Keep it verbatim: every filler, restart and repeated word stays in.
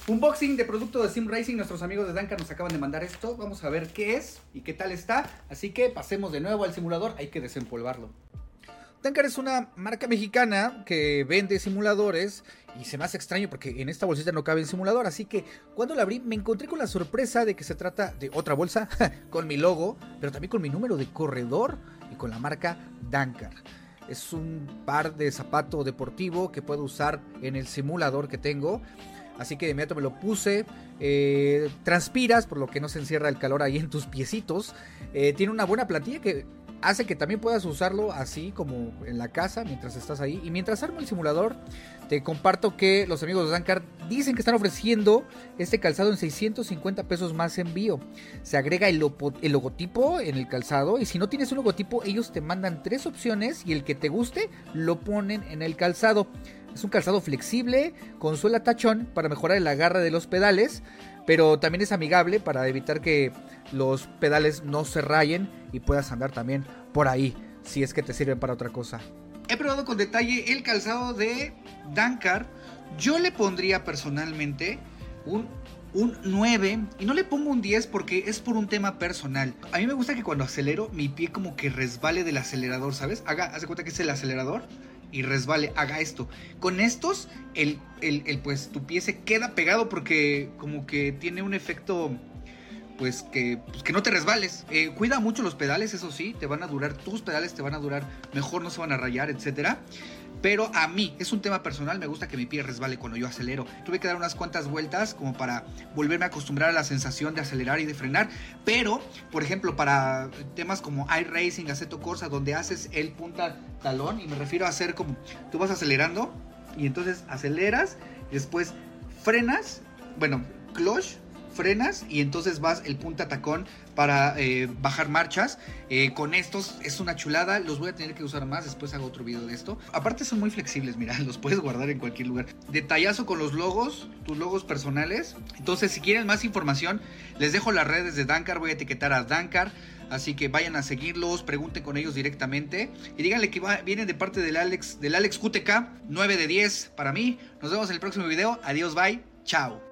Unboxing de producto de Sim Racing. Nuestros amigos de Dankar nos acaban de mandar esto. Vamos a ver qué es y qué tal está. Así que pasemos de nuevo al simulador. Hay que desempolvarlo. Dankar es una marca mexicana que vende simuladores y se me hace extraño porque en esta bolsita no cabe el simulador, así que cuando la abrí me encontré con la sorpresa de que se trata de otra bolsa con mi logo, pero también con mi número de corredor y con la marca Dankar. Es un par de zapato deportivo que puedo usar en el simulador que tengo. Así que de inmediato me lo puse, eh, transpiras por lo que no se encierra el calor ahí en tus piecitos. Eh, tiene una buena plantilla que hace que también puedas usarlo así como en la casa mientras estás ahí. Y mientras armo el simulador, te comparto que los amigos de Dankar dicen que están ofreciendo este calzado en seiscientos cincuenta pesos más envío. Se agrega el, el logotipo en el calzado y si no tienes un logotipo, ellos te mandan tres opciones y el que te guste lo ponen en el calzado. Es un calzado flexible, con suela tachón para mejorar el agarre de los pedales, pero también es amigable para evitar que los pedales no se rayen y puedas andar también por ahí, si es que te sirven para otra cosa. He probado con detalle el calzado de Dankar. Yo le pondría personalmente un, un nueve y no le pongo un diez porque es por un tema personal. A mí me gusta que cuando acelero mi pie como que resbale del acelerador, ¿sabes? Haga, haz de cuenta que es el acelerador y resbale, haga esto. Con estos, el, el, el, pues tu pie se queda pegado porque como que tiene un efecto, pues que, pues, que no te resbales. Eh, cuida mucho los pedales, eso sí, te van a durar, tus pedales te van a durar mejor, no se van a rayar, etcétera. Pero a mí, es un tema personal, me gusta que mi pie resbale cuando yo acelero. Tuve que dar unas cuantas vueltas como para volverme a acostumbrar a la sensación de acelerar y de frenar. Pero, por ejemplo, para temas como iRacing, Assetto Corsa, donde haces el punta talón, y me refiero a hacer como, tú vas acelerando y entonces aceleras, y después frenas, bueno, clutch, frenas y entonces vas el punta tacón para eh, bajar marchas. Eh, con estos es una chulada, los voy a tener que usar más, después hago otro video de esto. Aparte son muy flexibles, mira, los puedes guardar en cualquier lugar. Detallazo con los logos, tus logos personales. Entonces si quieren más información, les dejo las redes de Dankar, voy a etiquetar a Dankar. Así que vayan a seguirlos, pregunten con ellos directamente y díganle que va, vienen de parte del Alex, del Alex Q T K, nueve de diez para mí. Nos vemos en el próximo video, adiós, bye, chao.